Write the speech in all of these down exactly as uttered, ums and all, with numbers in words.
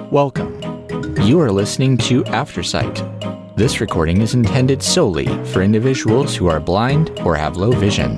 Welcome. You are listening to Aftersight. This recording is intended solely for individuals who are blind or have low vision.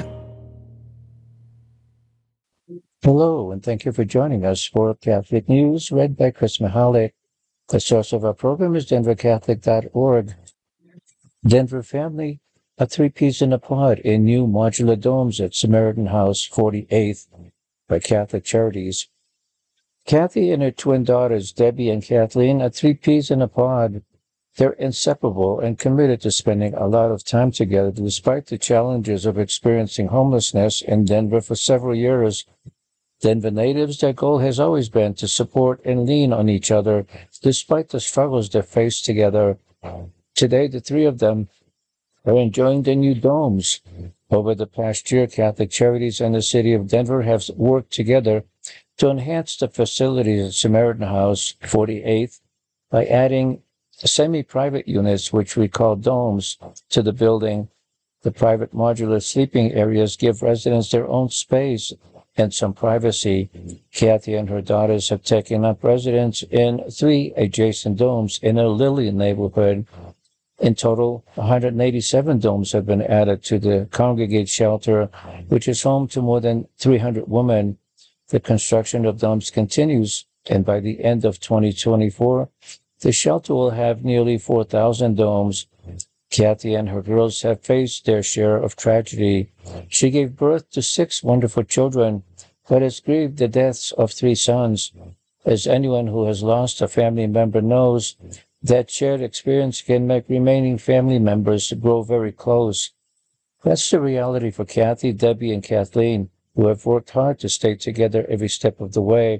Hello, and thank you for joining us for Catholic News, read by Chris Mahalik. The source of our program is denver catholic dot org. Denver family, a three-piece in a pod in new modular domes at Samaritan House forty-eighth by Catholic Charities. Kathy and her twin daughters, Debbie and Kathleen, are three peas in a pod. They're inseparable and committed to spending a lot of time together despite the challenges of experiencing homelessness in Denver for several years. Denver natives, their goal has always been to support and lean on each other despite the struggles they face together. Today, the three of them are enjoying their new domes. Over the past year, Catholic Charities and the city of Denver have worked together to enhance the facilities at Samaritan House forty-eighth by adding semi-private units, which we call domes, to the building. The private modular sleeping areas give residents their own space and some privacy. Kathy and her daughters have taken up residence in three adjacent domes in a Lilly neighborhood. In total, one hundred eighty-seven domes have been added to the Congregate shelter, which is home to more than three hundred women. The construction of domes continues, and by the end of twenty twenty-four, the shelter will have nearly four thousand domes. Kathy and her girls have faced their share of tragedy. She gave birth to six wonderful children, but has grieved the deaths of three sons. As anyone who has lost a family member knows, that shared experience can make remaining family members grow very close. That's the reality for Kathy, Debbie, and Kathleen, who have worked hard to stay together every step of the way.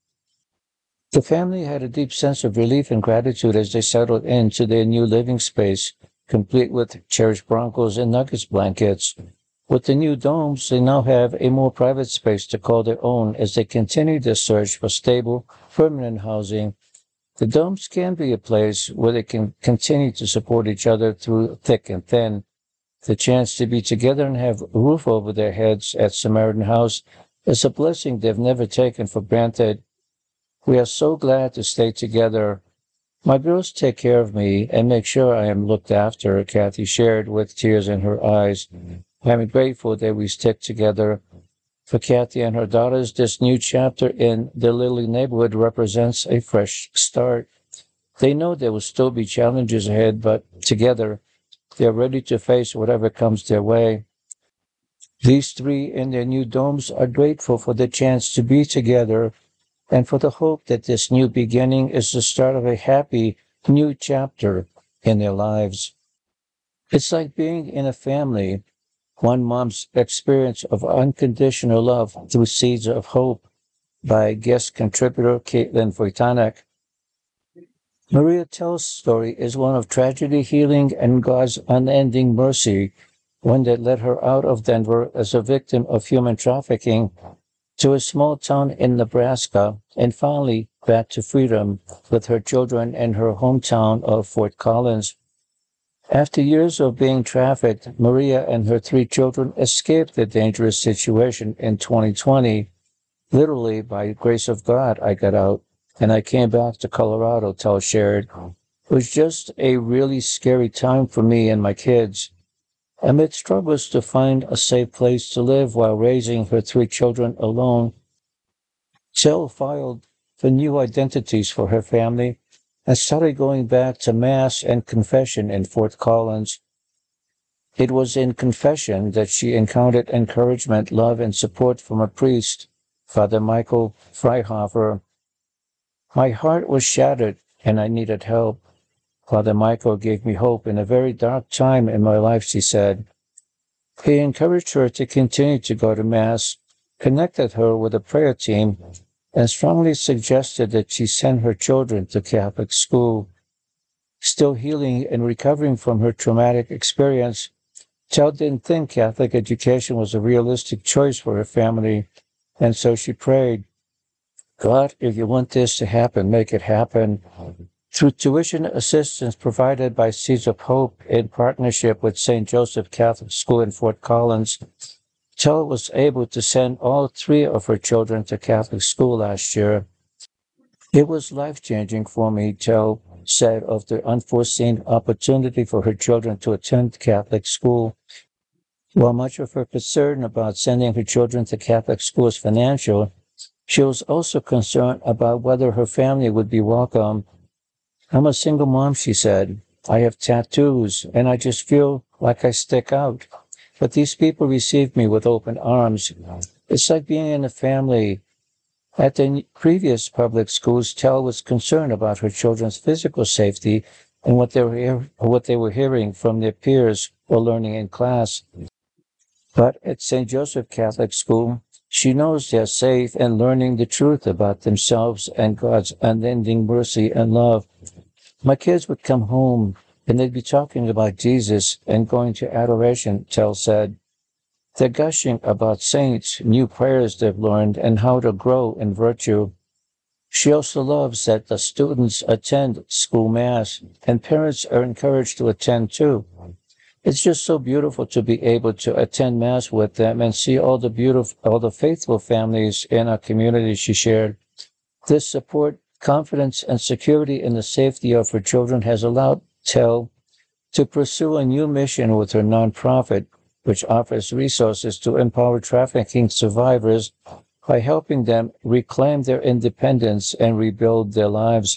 The family had a deep sense of relief and gratitude as they settled into their new living space, complete with cherished Broncos and Nuggets blankets. With the new domes, they now have a more private space to call their own as they continue their search for stable, permanent housing. The domes can be a place where they can continue to support each other through thick and thin. The chance to be together and have a roof over their heads at Samaritan House is a blessing they've never taken for granted. We are so glad to stay together. My girls take care of me and make sure I am looked after, Kathy shared with tears in her eyes. I'm grateful that we stick together. For Kathy and her daughters, this new chapter in the Lilly neighborhood represents a fresh start. They know there will still be challenges ahead, but together, they are ready to face whatever comes their way. These three in their new domes are grateful for the chance to be together and for the hope that this new beginning is the start of a happy new chapter in their lives. It's like being in a family. One mom's experience of unconditional love through seeds of hope by guest contributor Caitlin Voitanek. Maria Tell's story is one of tragedy, healing, and God's unending mercy, one that led her out of Denver as a victim of human trafficking to a small town in Nebraska and finally back to freedom with her children in her hometown of Fort Collins. After years of being trafficked, Maria and her three children escaped the dangerous situation in twenty twenty. Literally, by the grace of God, I got out, and I came back to Colorado, Tell shared. It was just a really scary time for me and my kids. Amid struggles to find a safe place to live while raising her three children alone, Tell filed for new identities for her family and started going back to Mass and confession in Fort Collins. It was in confession that she encountered encouragement, love, and support from a priest, Father Michael Freihofer. My heart was shattered, and I needed help. Father Michael gave me hope in a very dark time in my life, she said. He encouraged her to continue to go to Mass, connected her with a prayer team, and strongly suggested that she send her children to Catholic school. Still healing and recovering from her traumatic experience, Tell didn't think Catholic education was a realistic choice for her family, and so she prayed, God, if you want this to happen, make it happen. Through tuition assistance provided by Seeds of Hope in partnership with Saint Joseph Catholic School in Fort Collins, Tell was able to send all three of her children to Catholic school last year. It was life-changing for me, Tel said of the unforeseen opportunity for her children to attend Catholic school. While much of her concern about sending her children to Catholic school is financial, she was also concerned about whether her family would be welcome. I'm a single mom, she said. I have tattoos, and I just feel like I stick out. But these people receive me with open arms. It's like being in a family. At the previous public schools, Tel was concerned about her children's physical safety and what they were, what they were hearing from their peers or learning in class. But at Saint Joseph Catholic School, she knows they're safe and learning the truth about themselves and God's unending mercy and love. My kids would come home and they'd be talking about Jesus and going to adoration, Tel said. They're gushing about saints, new prayers they've learned, and how to grow in virtue. She also loves that the students attend school mass, and parents are encouraged to attend too. It's just so beautiful to be able to attend mass with them and see all the beautiful, all the faithful families in our community, she shared. This support, confidence, and security in the safety of her children has allowed Tel to pursue a new mission with her nonprofit, which offers resources to empower trafficking survivors by helping them reclaim their independence and rebuild their lives.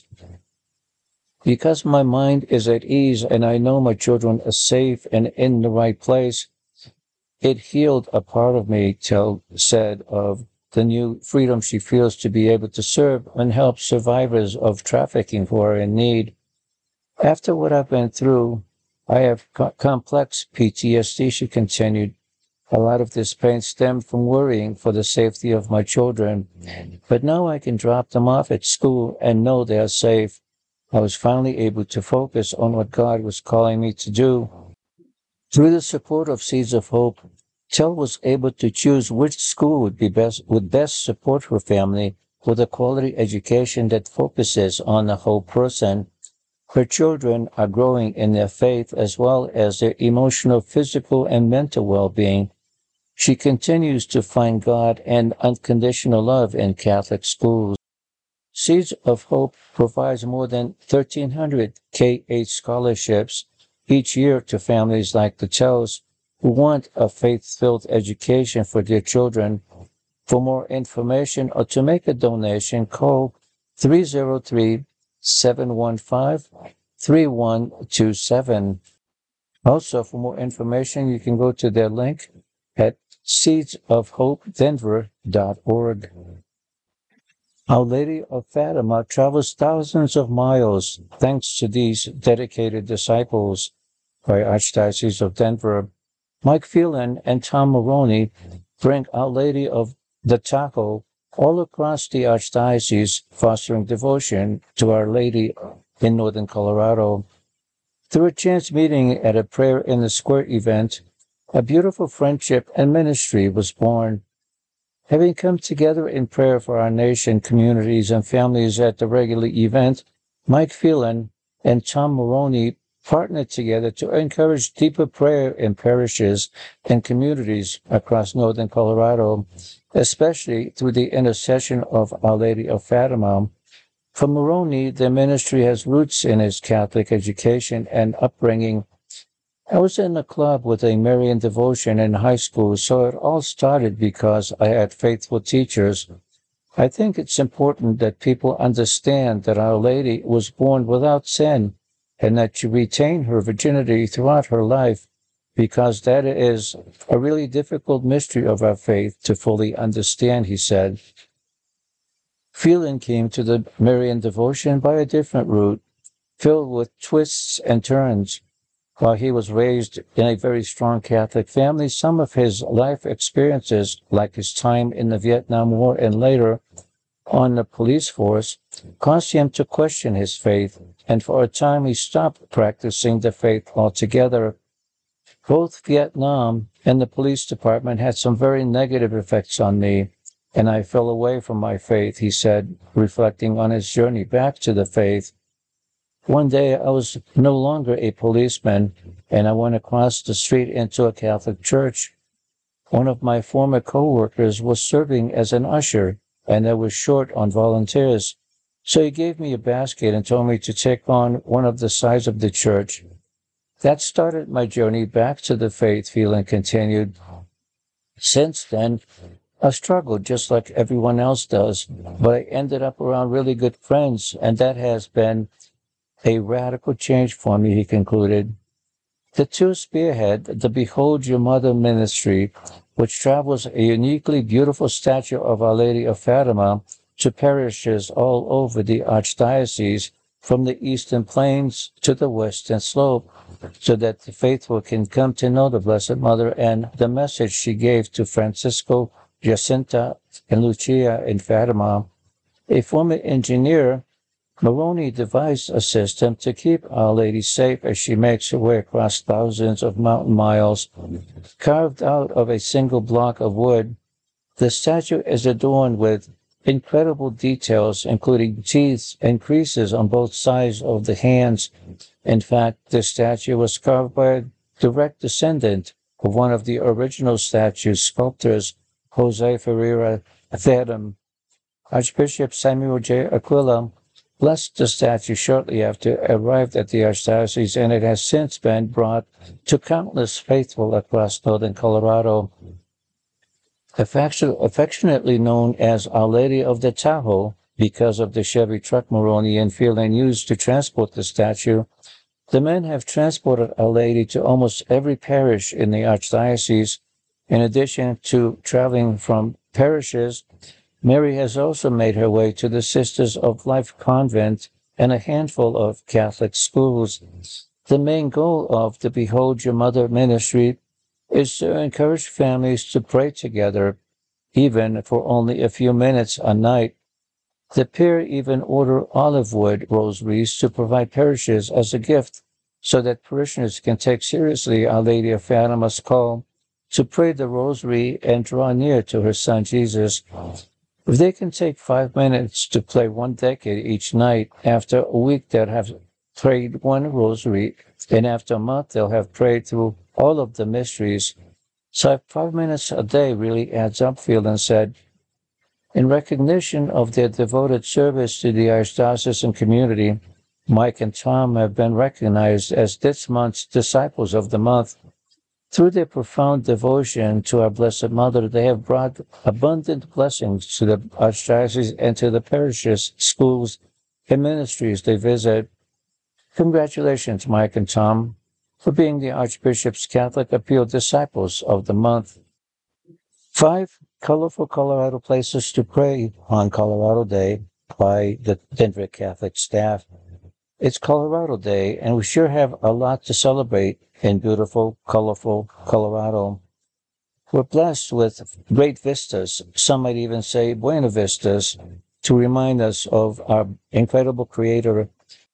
Because my mind is at ease and I know my children are safe and in the right place, it healed a part of me, Tel said, of the new freedom she feels to be able to serve and help survivors of trafficking who are in need. After what I've been through, I have co- complex P T S D, she continued. A lot of this pain stemmed from worrying for the safety of my children, but now I can drop them off at school and know they are safe. I was finally able to focus on what God was calling me to do. Through the support of Seeds of Hope, Tel was able to choose which school would be best would best support her family with a quality education that focuses on the whole person. Her children are growing in their faith as well as their emotional, physical, and mental well-being. She continues to find God and unconditional love in Catholic schools. Seeds of Hope provides more than thirteen hundred K eight scholarships each year to families like the Tels who want a faith-filled education for their children. For more information or to make a donation, call three oh three, seven one five, three one two seven. Also, for more information, you can go to their link at seeds of hope denver dot org. Our Lady of Fatima travels thousands of miles thanks to these dedicated disciples. By Archdiocese of Denver, Mike Phelan and Tom Maroney bring Our Lady of the Tahoe all across the Archdiocese, fostering devotion to Our Lady in northern Colorado. Through a chance meeting at a Prayer in the Square event, a beautiful friendship and ministry was born. Having come together in prayer for our nation, communities, and families at the regular event, Mike Phelan and Tom Maroney partnered together to encourage deeper prayer in parishes and communities across northern Colorado, especially through the intercession of Our Lady of Fatima. For Maroney, their ministry has roots in his Catholic education and upbringing. I was in a club with a Marian devotion in high school, so it all started because I had faithful teachers. I think it's important that people understand that Our Lady was born without sin and that she retained her virginity throughout her life, because that is a really difficult mystery of our faith to fully understand, he said. Phelan came to the Marian devotion by a different route, filled with twists and turns. While he was raised in a very strong Catholic family, some of his life experiences, like his time in the Vietnam War and later on the police force, caused him to question his faith, and for a time he stopped practicing the faith altogether. Both Vietnam and the police department had some very negative effects on me, and I fell away from my faith, he said, reflecting on his journey back to the faith. One day I was no longer a policeman, and I went across the street into a Catholic church. One of my former co-workers was serving as an usher, and I was short on volunteers. So he gave me a basket and told me to take on one of the sides of the church. That started my journey back to the faith, feeling continued. Since then, I struggled just like everyone else does, but I ended up around really good friends, and that has been a radical change for me, he concluded. The two spearhead the Behold Your Mother ministry, which travels a uniquely beautiful statue of Our Lady of Fatima to parishes all over the Archdiocese, from the eastern plains to the western slope, so that the faithful can come to know the Blessed Mother and the message she gave to Francisco, Jacinta, and Lucia in Fatima. A former engineer, Moroni devised a system to keep Our Lady safe as she makes her way across thousands of mountain miles. Carved out of a single block of wood, the statue is adorned with incredible details, including teeth and creases on both sides of the hands. In fact, the statue was carved by a direct descendant of one of the original statue sculptors, Jose Ferreira Thedum. Archbishop Samuel J. Aquila blessed the statue shortly after it arrived at the Archdiocese, and it has since been brought to countless faithful across northern Colorado. Affectionately known as Our Lady of the Tahoe, because of the Chevy truck Moroni and Phelan used to transport the statue, the men have transported Our Lady to almost every parish in the Archdiocese. In addition to traveling from parishes, Mary has also made her way to the Sisters of Life Convent and a handful of Catholic schools. The main goal of the Behold Your Mother ministry is to encourage families to pray together, even for only a few minutes a night. The pair even order olive wood rosaries to provide parishes as a gift, so that parishioners can take seriously Our Lady of Fatima's call to pray the rosary and draw near to her Son Jesus. If they can take five minutes to pray one decade each night, after a week they'll have prayed one rosary, and after a month they'll have prayed through all of the mysteries. So five minutes a day really adds up, Phelan said. In recognition of their devoted service to the Archdiocesan community, Mike and Tom have been recognized as this month's Disciples of the Month. Through their profound devotion to our Blessed Mother, they have brought abundant blessings to the Archdiocese and to the parishes, schools, and ministries they visit. Congratulations, Mike and Tom, for being the Archbishop's Catholic Appeal Disciples of the Month. Five colorful Colorado places to pray on Colorado Day by the Denver Catholic staff. It's Colorado Day, and we sure have a lot to celebrate in beautiful, colorful Colorado. We're blessed with great vistas, some might even say Buena Vistas, to remind us of our incredible Creator.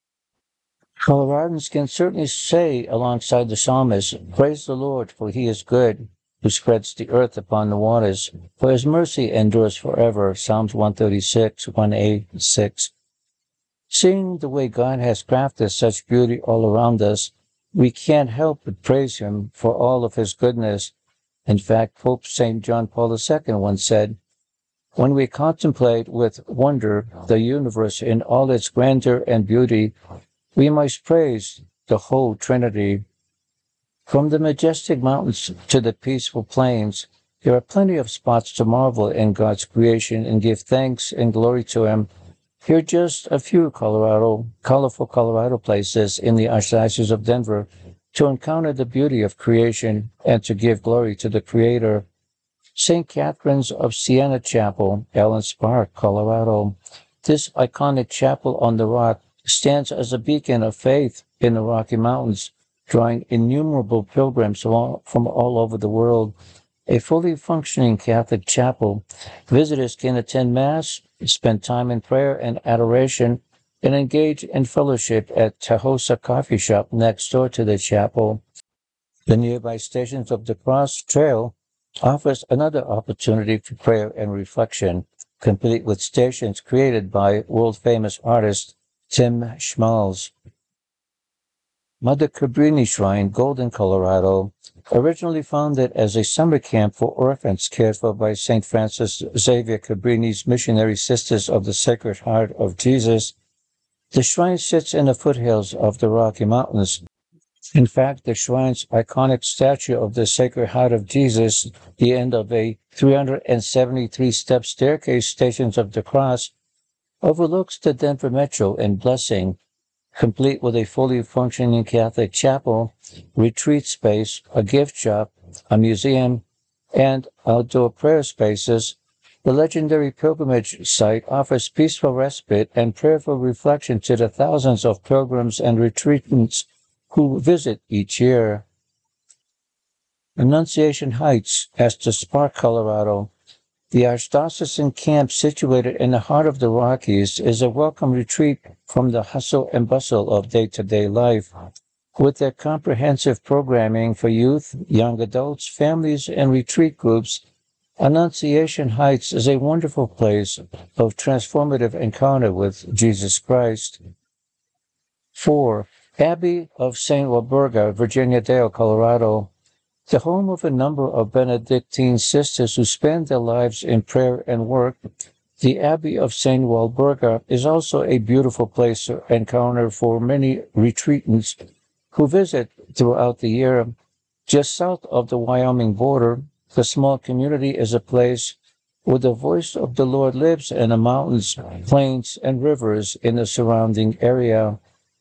Coloradans can certainly say, alongside the psalmist, "Praise the Lord, for he is good, who spreads the earth upon the waters, for his mercy endures forever." Psalms one thirty-six, one A, six. Seeing the way God has crafted such beauty all around us, we can't help but praise him for all of his goodness. In fact, Pope Saint John Paul the Second once said, "When we contemplate with wonder the universe in all its grandeur and beauty, we must praise the whole Trinity." From the majestic mountains to the peaceful plains, there are plenty of spots to marvel in God's creation and give thanks and glory to him. Here are just a few Colorado, colorful Colorado places in the Archdiocese of Denver to encounter the beauty of creation and to give glory to the Creator. Saint Catherine's of Siena Chapel, Ellens Park, Colorado. This iconic chapel on the rock stands as a beacon of faith in the Rocky Mountains, drawing innumerable pilgrims from all over the world. A fully functioning Catholic chapel, visitors can attend Mass, spend time in prayer and adoration, and engage in fellowship at Tahosa Coffee Shop next door to the chapel. The nearby Stations of the Cross Trail offers another opportunity for prayer and reflection, complete with stations created by world-famous artist Tim Schmalz. Mother Cabrini Shrine, Golden, Colorado. Originally founded as a summer camp for orphans cared for by Saint Francis Xavier Cabrini's Missionary Sisters of the Sacred Heart of Jesus, the shrine sits in the foothills of the Rocky Mountains. In fact, the shrine's iconic statue of the Sacred Heart of Jesus, the end of a three hundred seventy-three step staircase Stations of the Cross, overlooks the Denver Metro in Blessing, complete with a fully functioning Catholic chapel, retreat space, a gift shop, a museum, and outdoor prayer spaces. The legendary pilgrimage site offers peaceful respite and prayerful reflection to the thousands of pilgrims and retreatants who visit each year. Annunciation Heights, Estes Park, Colorado. The Archdiocesan camp situated in the heart of the Rockies is a welcome retreat from the hustle and bustle of day-to-day life. With their comprehensive programming for youth, young adults, families, and retreat groups, Annunciation Heights is a wonderful place of transformative encounter with Jesus Christ. Four. Abbey of Saint Walburga, Virginia Dale, Colorado. The home of a number of Benedictine sisters who spend their lives in prayer and work, the Abbey of Saint Walburga is also a beautiful place to encounter for many retreatants who visit throughout the year. Just south of the Wyoming border, the small community is a place where the voice of the Lord lives in the mountains, plains, and rivers in the surrounding area.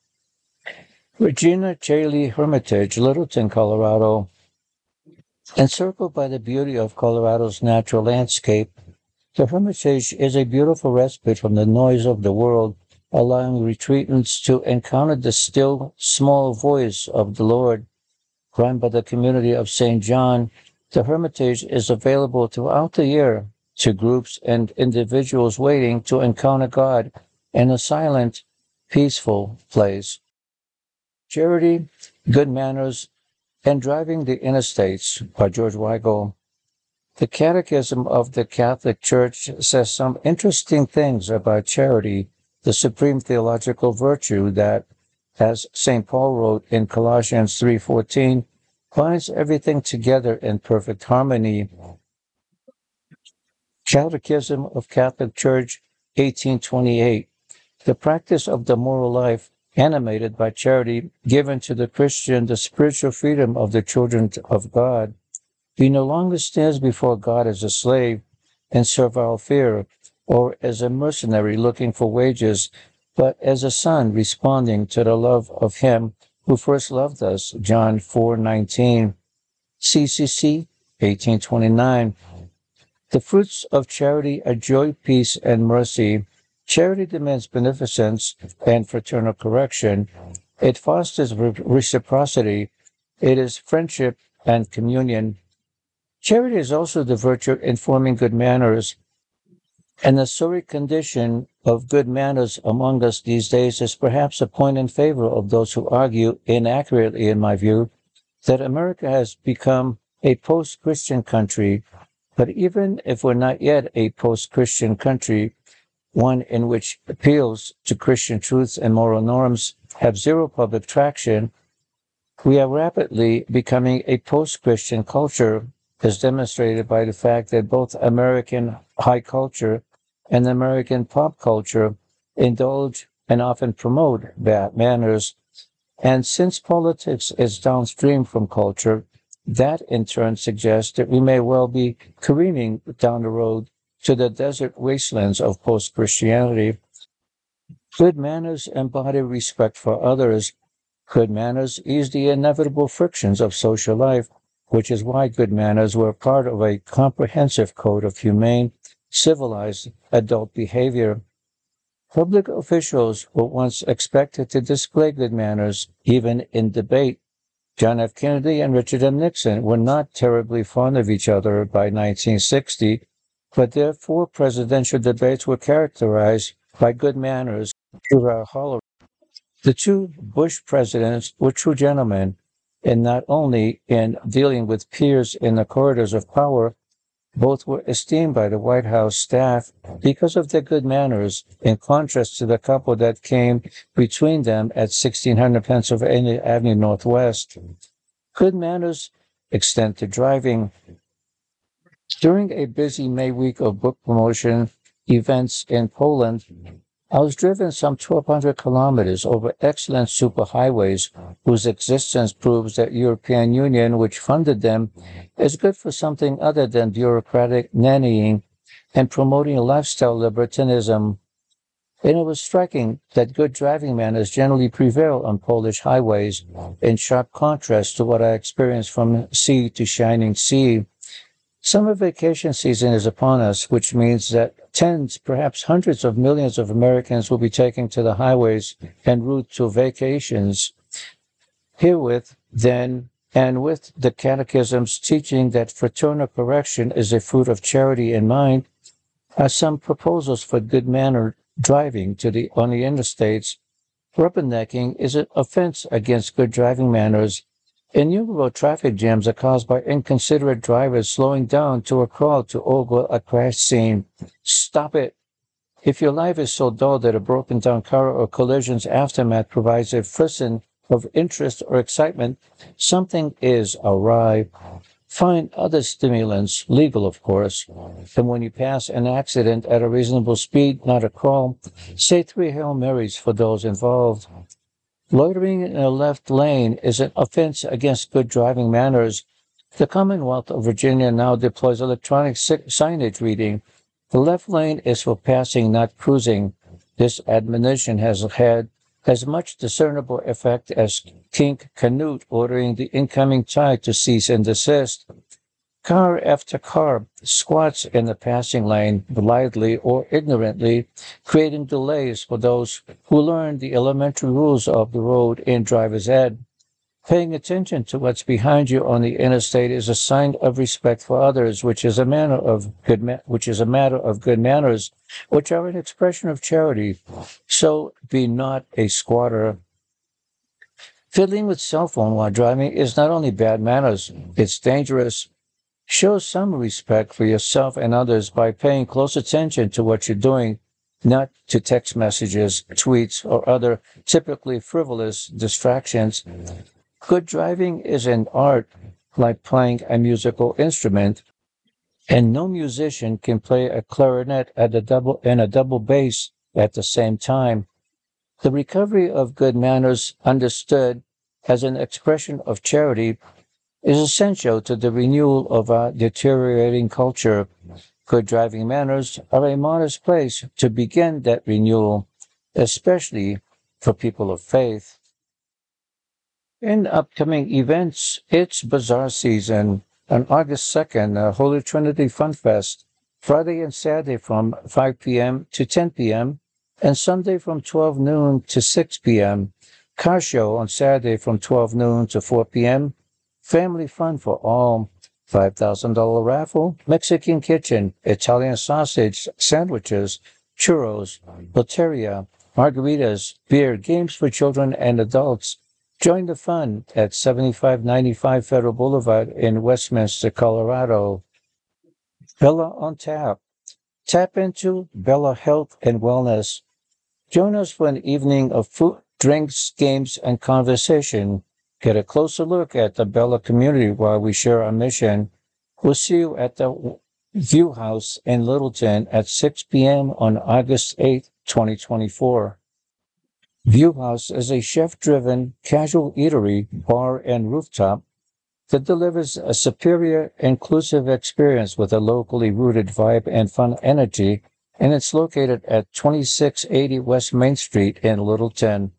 Regina Caeli Hermitage, Littleton, Colorado. Encircled by the beauty of Colorado's natural landscape, the Hermitage is a beautiful respite from the noise of the world, allowing retreatants to encounter the still, small voice of the Lord. Run by the community of Saint John, the Hermitage is available throughout the year to groups and individuals waiting to encounter God in a silent, peaceful place. Charity, Good Manners, and Driving the Interstates by George Weigel. The Catechism of the Catholic Church says some interesting things about charity, the supreme theological virtue that, as Saint Paul wrote in Colossians three fourteen, binds everything together in perfect harmony. Catechism of Catholic Church, eighteen twenty-eight. The practice of the moral life animated by charity, given to the Christian the spiritual freedom of the children of God. He no longer stands before God as a slave in servile fear, or as a mercenary looking for wages, but as a son responding to the love of Him who first loved us, John four nineteen. C C C, eighteen twenty-nine. The fruits of charity are joy, peace, and mercy. Charity demands beneficence and fraternal correction. It fosters re- reciprocity. It is friendship and communion. Charity is also the virtue informing good manners. And the sorry condition of good manners among us these days is perhaps a point in favor of those who argue, inaccurately in my view, that America has become a post-Christian country. But even if we're not yet a post-Christian country, one in which appeals to Christian truths and moral norms have zero public traction, we are rapidly becoming a post-Christian culture, as demonstrated by the fact that both American high culture and American pop culture indulge and often promote bad manners. And since politics is downstream from culture, that in turn suggests that we may well be careening down the road to the desert wastelands of post-Christianity. Good manners embody respect for others. Good manners ease the inevitable frictions of social life, which is why good manners were part of a comprehensive code of humane, civilized adult behavior. Public officials were once expected to display good manners, even in debate. John F. Kennedy and Richard M. Nixon were not terribly fond of each other by nineteen sixty, but their four presidential debates were characterized by good manners throughout Hollywood. The two Bush presidents were true gentlemen, and not only in dealing with peers in the corridors of power, both were esteemed by the White House staff because of their good manners, in contrast to the couple that came between them at sixteen hundred Pennsylvania Avenue Northwest. Good manners extend to driving. During a busy May week of book promotion events in Poland, I was driven some twelve hundred kilometers over excellent superhighways whose existence proves that European Union, which funded them, is good for something other than bureaucratic nannying and promoting lifestyle libertinism. And it was striking that good driving manners generally prevail on Polish highways, in sharp contrast to what I experienced from sea to shining sea. Summer vacation season is upon us, which means that tens, perhaps hundreds of millions of Americans will be taking to the highways en route to vacations. Herewith, then, and with the Catechism's teaching that fraternal correction is a fruit of charity in mind, are some proposals for good-mannered driving to the on the interstates. Rubbernecking is an offense against good driving manners. Innumerable traffic jams are caused by inconsiderate drivers slowing down to a crawl to ogle a crash scene. Stop it. If your life is so dull that a broken down car or collision's aftermath provides a frisson of interest or excitement, something is awry. Find other stimulants, legal of course, and when you pass an accident at a reasonable speed, not a crawl, say three Hail Marys for those involved. Loitering in a left lane is an offense against good driving manners. The Commonwealth of Virginia now deploys electronic signage reading. The left lane is for passing, not cruising. This admonition has had as much discernible effect as King Canute ordering the incoming tide to cease and desist. Car after car squats in the passing lane, blithely or ignorantly, creating delays for those who learn the elementary rules of the road in driver's ed. Paying attention to what's behind you on the interstate is a sign of respect for others, which is a manner of good, ma- which is a matter of good manners, which are an expression of charity. So be not a squatter. Fiddling with cell phone while driving is not only bad manners; it's dangerous. Show some respect for yourself and others by paying close attention to what you're doing, not to text messages, tweets, or other typically frivolous distractions. Good driving is an art, like playing a musical instrument, and no musician can play a clarinet at a double and a double bass at the same time. The recovery of good manners, understood as an expression of charity, is essential to the renewal of our deteriorating culture. Good driving manners are a modest place to begin that renewal, especially for people of faith. In upcoming events, it's Bazaar season. On August second, uh, Holy Trinity Fun Fest, Friday and Saturday from five p.m. to ten p.m., and Sunday from twelve noon to six p.m. Car show on Saturday from twelve noon to four p.m. Family fun for all. five thousand dollars raffle, Mexican kitchen, Italian sausage, sandwiches, churros, loteria, margaritas, beer, games for children and adults. Join the fun at seventy-five ninety-five Federal Boulevard in Westminster, Colorado. Bella on Tap. Tap into Bella Health and Wellness. Join us for an evening of food, drinks, games, and conversation. Get a closer look at the Bella community while we share our mission. We'll see you at the View House in Littleton at six p.m. on August eighth, twenty twenty-four. View House is a chef-driven, casual eatery, bar, and rooftop that delivers a superior, inclusive experience with a locally rooted vibe and fun energy, and it's located at twenty-six eighty West Main Street in Littleton.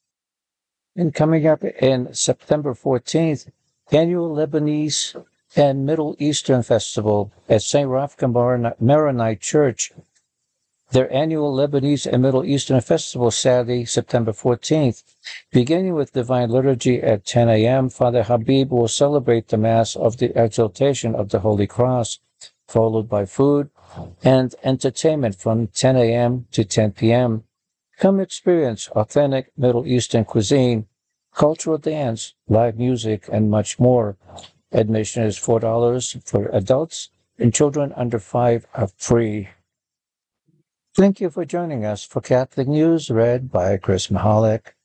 And coming up in September fourteenth, annual Lebanese and Middle Eastern Festival at Saint Rafka Maronite Church. Their annual Lebanese and Middle Eastern Festival Saturday, September fourteenth. Beginning with Divine Liturgy at ten a.m., Father Habib will celebrate the Mass of the Exaltation of the Holy Cross, followed by food and entertainment from ten a.m. to ten p.m. Come experience authentic Middle Eastern cuisine, cultural dance, live music, and much more. Admission is four dollars for adults, and children under five are free. Thank you for joining us for Catholic News, read by Chris Mahalik.